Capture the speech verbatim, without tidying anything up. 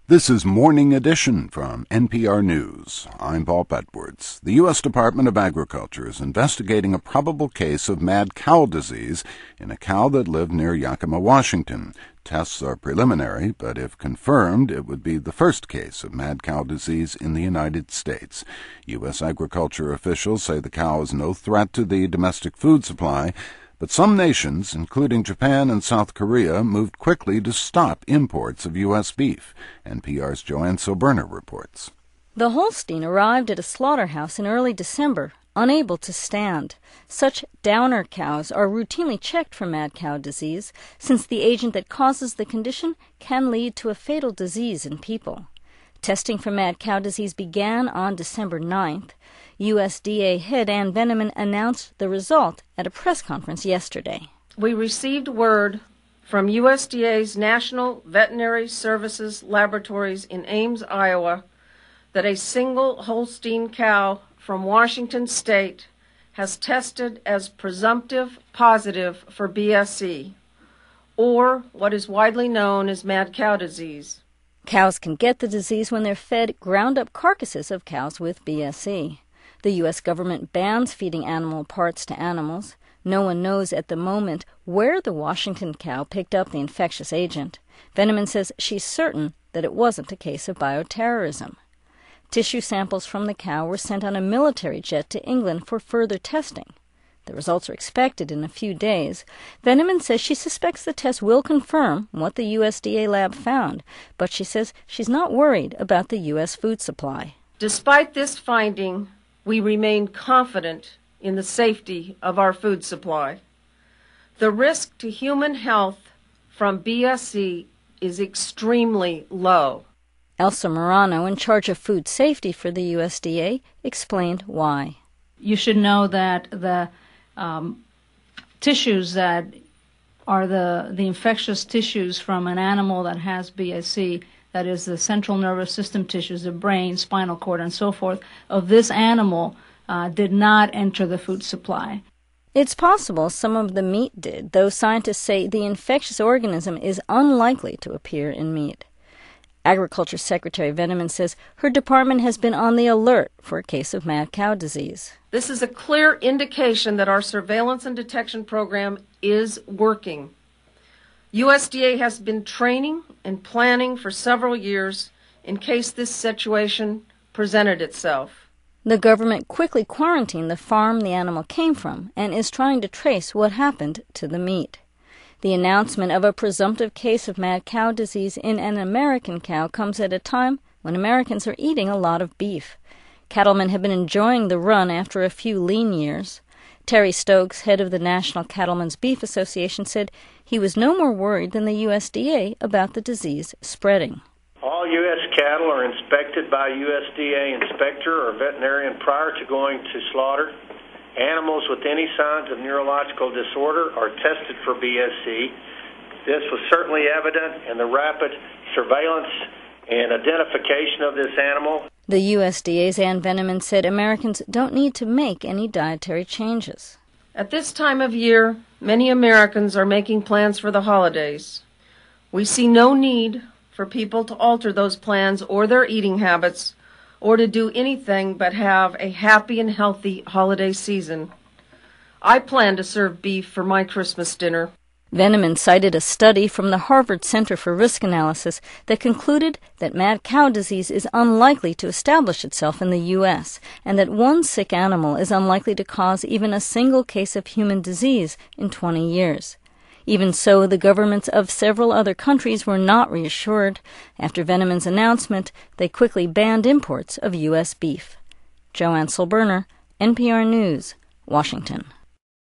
This is Morning Edition from N P R News. I'm Paul Edwards. The U S Department of Agriculture is investigating a probable case of mad cow disease in a cow that lived near Yakima, Washington. Tests are preliminary, but if confirmed, it would be the first case of mad cow disease in the United States. U S agriculture officials say the cow is no threat to the domestic food supply, but some nations, including Japan and South Korea, moved quickly to stop imports of U S beef. N P R's Joanne Silberner reports. The Holstein arrived at a slaughterhouse in early December, unable to stand. Such downer cows are routinely checked for mad cow disease, since the agent that causes the condition can lead to a fatal disease in people. Testing for mad cow disease began on December ninth. U S D A head Ann Veneman announced the result at a press conference yesterday. We received word from U S D A's National Veterinary Services Laboratories in Ames, Iowa, that a single Holstein cow from Washington State has tested as presumptive positive for B S E, or what is widely known as mad cow disease. Cows can get the disease when they're fed ground-up carcasses of cows with B S E. The U S government bans feeding animal parts to animals. No one knows at the moment where the Washington cow picked up the infectious agent. Veneman says she's certain that it wasn't a case of bioterrorism. Tissue samples from the cow were sent on a military jet to England for further testing. The results are expected in a few days. Veneman says she suspects the test will confirm what the U S D A lab found, but she says she's not worried about the U S food supply. Despite this finding, we remain confident in the safety of our food supply. The risk to human health from B S E is extremely low. Elsa Morano, in charge of food safety for the U S D A, explained why. You should know that the um, tissues that are the, the infectious tissues from an animal that has B S E, that is the central nervous system tissues, the brain, spinal cord, and so forth, of this animal uh, did not enter the food supply. It's possible some of the meat did, though scientists say the infectious organism is unlikely to appear in meat. Agriculture Secretary Veneman says her department has been on the alert for a case of mad cow disease. This is a clear indication that our surveillance and detection program is working. U S D A has been training and planning for several years in case this situation presented itself. The government quickly quarantined the farm the animal came from and is trying to trace what happened to the meat. The announcement of a presumptive case of mad cow disease in an American cow comes at a time when Americans are eating a lot of beef. Cattlemen have been enjoying the run after a few lean years. Terry Stokes, head of the National Cattlemen's Beef Association, said he was no more worried than the U S D A about the disease spreading. All U S cattle are inspected by a U S D A inspector or veterinarian prior to going to slaughter. Animals with any signs of neurological disorder are tested for B S E. This was certainly evident in the rapid surveillance and identification of this animal. The U S D A's Ann Veneman said Americans don't need to make any dietary changes. At this time of year, many Americans are making plans for the holidays. We see no need for people to alter those plans or their eating habits, or to do anything but have a happy and healthy holiday season. I plan to serve beef for my Christmas dinner. Veneman cited a study from the Harvard Center for Risk Analysis that concluded that mad cow disease is unlikely to establish itself in the U S, and that one sick animal is unlikely to cause even a single case of human disease in twenty years. Even so, the governments of several other countries were not reassured. After Veneman's announcement, they quickly banned imports of U S beef. Joanne Silberner, N P R News, Washington.